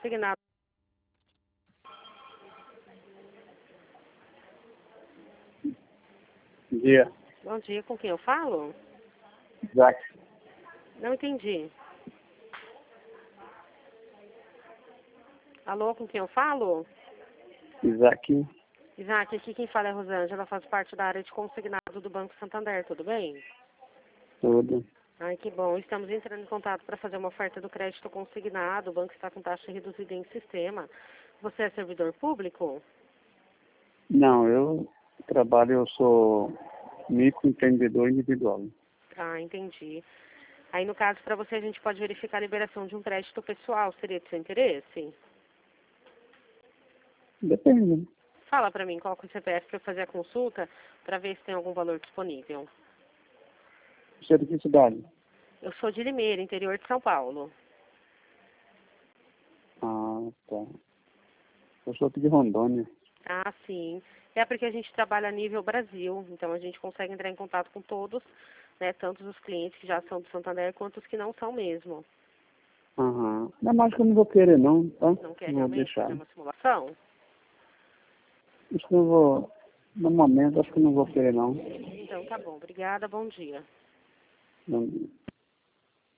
consignado. Bom dia. Bom dia, com quem eu falo? Isaac. Não entendi. Alô, com quem eu falo? Isaac. Isaac, aqui quem fala é a Rosângela, faz parte da área de consignado do Banco Santander, tudo bem? Tudo. Ai, que bom. Estamos entrando em contato para fazer uma oferta do crédito consignado. O banco está com taxa reduzida em sistema. Você é servidor público? Não, eu sou microempreendedor individual. Ah, entendi. Aí, no caso, para você, a gente pode verificar a liberação de um crédito pessoal. Seria de seu interesse? Depende. Fala para mim qual que é o CPF para eu fazer a consulta para ver se tem algum valor disponível. Você é de que cidade? Eu sou de Limeira, interior de São Paulo. Ah, tá. Eu sou aqui de Rondônia. Ah, sim. É porque a gente trabalha a nível Brasil, então a gente consegue entrar em contato com todos, né, tanto os clientes que já são do Santander quanto os que não são mesmo. Aham. Não, mas que eu não vou querer não, tá? Não quer Vou realmente deixar. fazer uma simulação? Acho que eu vou, no momento, acho que eu não vou querer não. Então tá bom. Obrigada, bom dia. Não.